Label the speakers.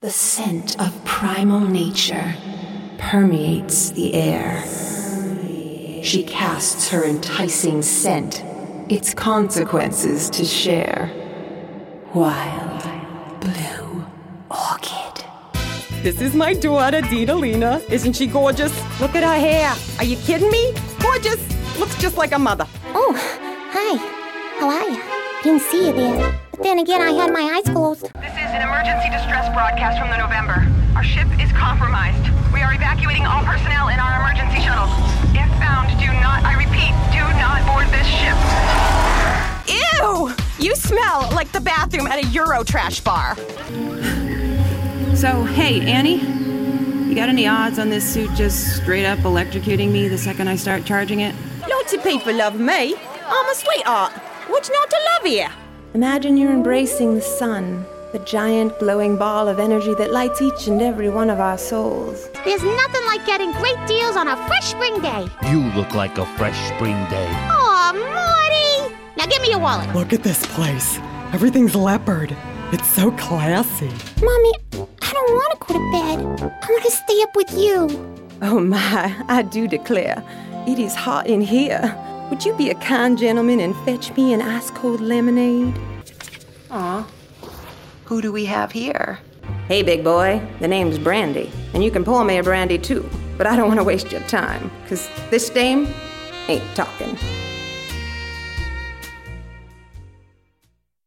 Speaker 1: The scent of primal nature permeates the air. She casts her enticing scent, its consequences to share. Wild Blue Orchid.
Speaker 2: This is my daughter, Dina. Isn't she gorgeous? Look at her hair. Are you kidding me? Gorgeous. Looks just like a mother.
Speaker 3: Oh, hi. How are you? Didn't see you there. But then again, I had my eyes closed.
Speaker 4: This is an emergency distress broadcast from the November. Our ship is compromised. We are evacuating all personnel in our emergency shuttles. If found, I repeat, do not board this ship.
Speaker 2: Ew! You smell like the bathroom at a Eurotrash bar.
Speaker 5: So, hey, Annie, you got any odds on this suit just straight up electrocuting me the second I start charging it?
Speaker 2: Lots of people love me. I'm a sweetheart. What's not to love here?
Speaker 6: Imagine you're embracing the sun, the giant glowing ball of energy that lights each and every one of our souls.
Speaker 3: There's nothing like getting great deals on a fresh spring day.
Speaker 7: You look like a fresh spring day.
Speaker 3: Aw, Morty! Now give me your wallet.
Speaker 8: Look at this place. Everything's leopard. It's so classy.
Speaker 3: Mommy, I don't want to go to bed. I want to stay up with you.
Speaker 6: Oh my, I do declare, it is hot in here. Would you be a kind gentleman and fetch me an ice-cold lemonade?
Speaker 1: Aw, who do we have here?
Speaker 6: Hey, big boy, the name's Brandy, and you can pour me a brandy too, but I don't want to waste your time, 'cause this dame ain't talking.